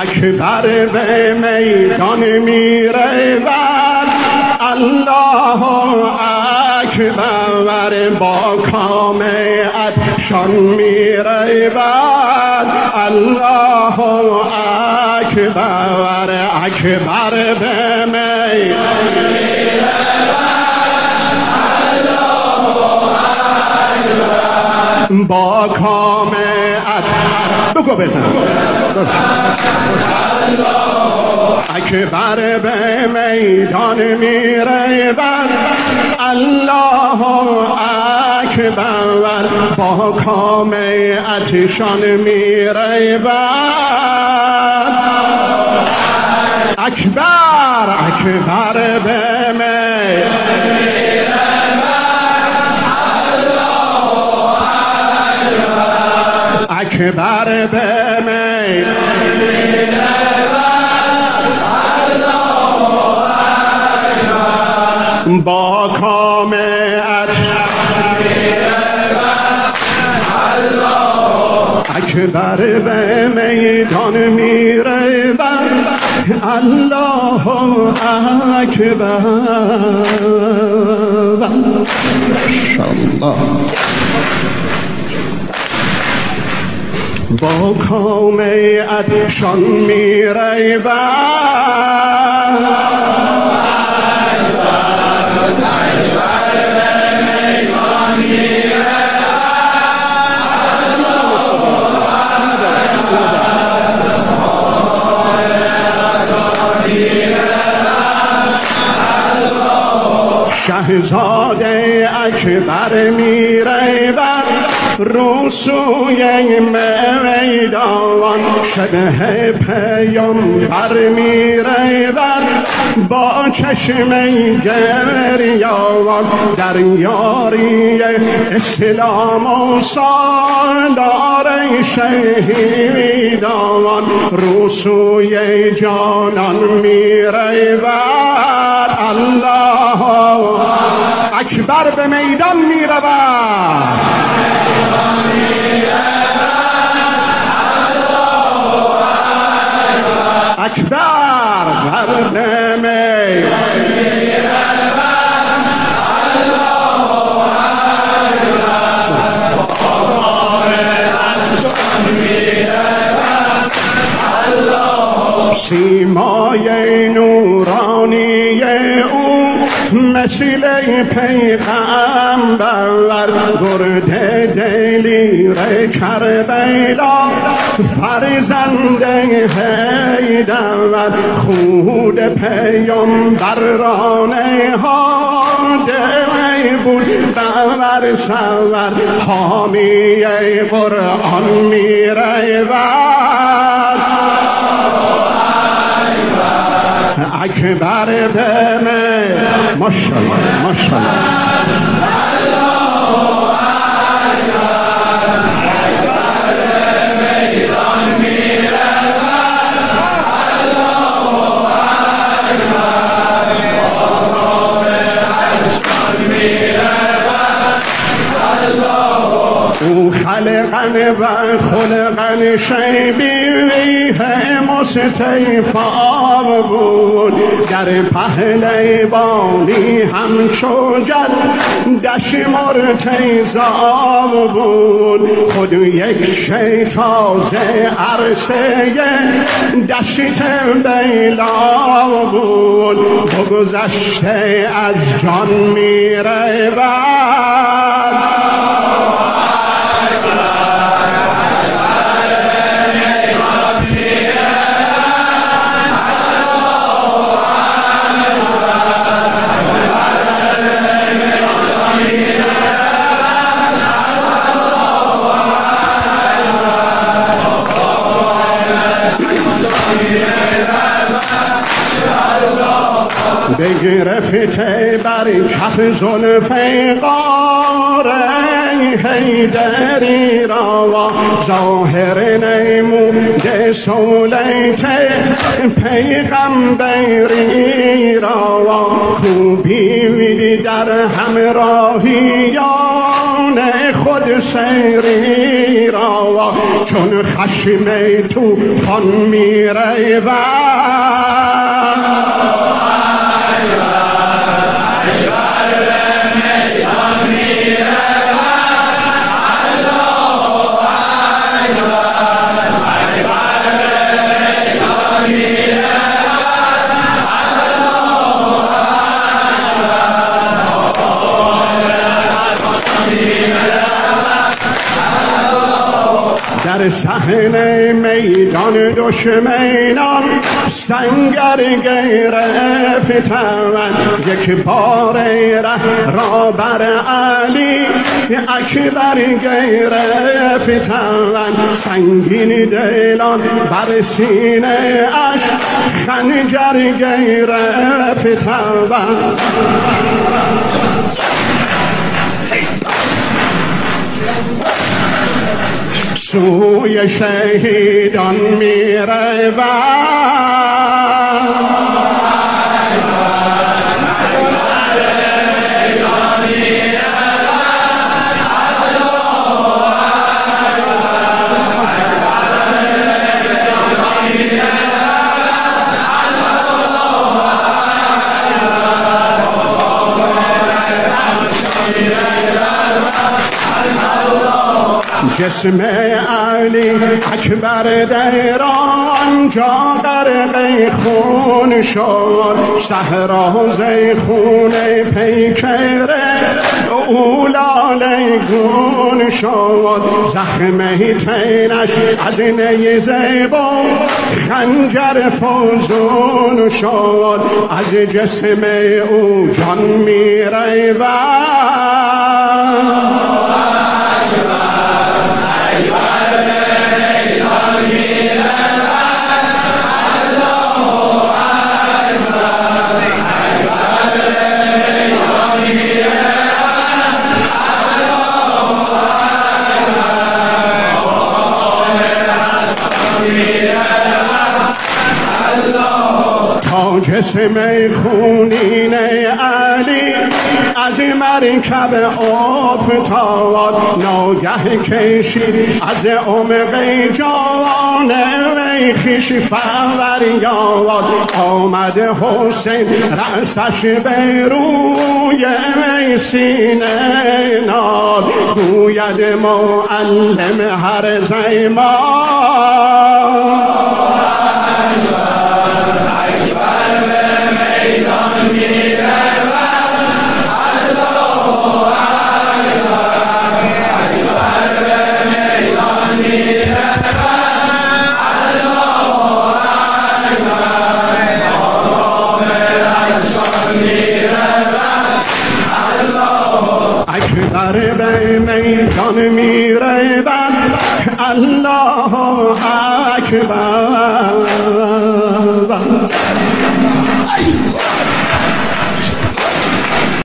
اکبر به میدان میره بر الله اکبر با کامت شان میره بر الله اکبر اکبر به میدان با کامت بگو بزن اکبر به میدان میره بر الله اکبر با کامتشان میره بر اکبر اکبر به میدان اکبر به با کامت اکبر به میدان میره بر الله اکبر انشاءالله با کامت شان میره شهزاده اکبر میره بر رسوی میدان شبه پیامبر میره بر با چشم گریان در یاری اسلام و سالار شهیدان رسوی جانان میره بر الله اکبر به میدان میرود اکبر به میدان سیمای نورانی او مثل پیغمبر گرد دلیر کربلا فرزند حیدر خود پیامبر رانه ها دمی بود بر سور حامی قرآن میره اکبر به ماشاءالله ماشاءالله او خلقن و خلقن شیبیه مستیفا بود در پهلوانی همچو جد دش مرتضا بود خود یک شیطازه عرصه دشت بیلا بود بگذشته از جان میره بگرفته بر کف زلف قاره علی حیدری را ظاهر نموده سولیت پیغمبری را کو بیویدی در همراهیان خود سیری را چون خشم طوفان میره و در صحنه میدان دشمنان سنگر گرفتند یک بار ره را بر علی اکبر گرفتند سنگین دلان بر سینه اش خنجر گرفتند سوی شهیدان میره و جسم علی اکبر دیران جا غرق خون شد صحرا خون پیکر اولاله گون شد زخم تینش از نیزه و خنجر فوزون شد از جسم او جان میره و جسم خونین علی از مرکب افتاد ناگه کشید از عمق جان خویش فریاد آمد حسین رأسش به روی سینه ناد گوید معلم هر زمان اکبر به میدان میره بر الله اکبر